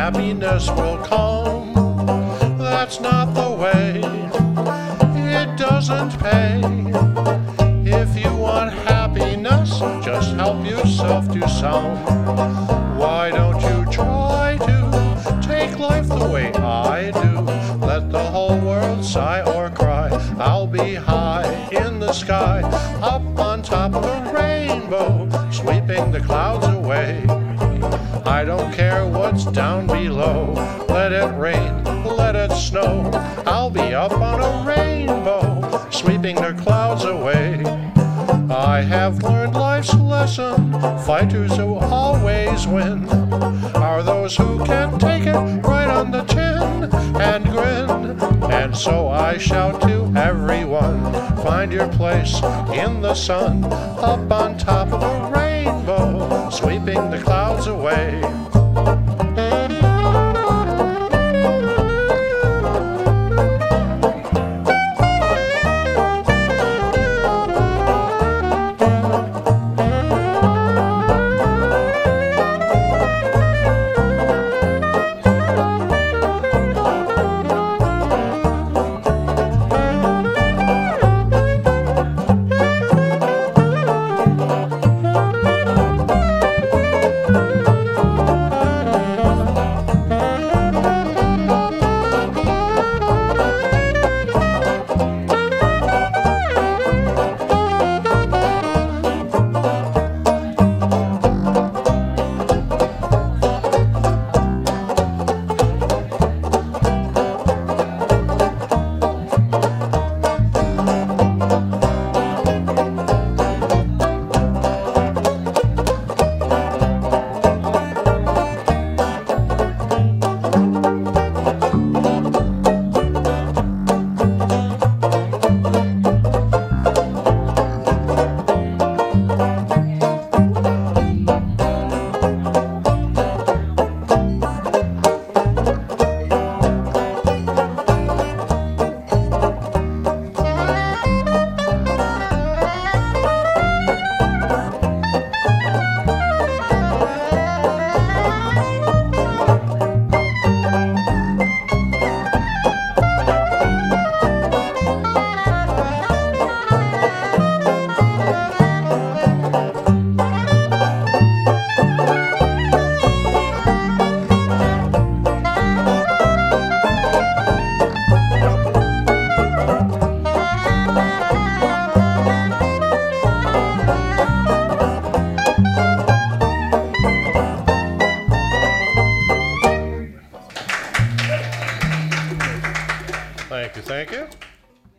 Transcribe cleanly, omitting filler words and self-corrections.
happiness will come. That's not the way, it doesn't pay. If you want happiness, just help yourself to some. Why don't you try to take life the way I do? Let the whole world sigh or cry. I'll be high in the sky, up on top of a rainbow, sweeping the clouds away. I don't care what's down below. Let it rain, let it snow. I'll be up on a rainbow, sweeping the clouds away. I have learned life's lesson. Fighters who always win are those who can take it right on the chin and grin. And so I shout to everyone, find your place in the sun, up on top of a rainbow, sweeping the clouds away.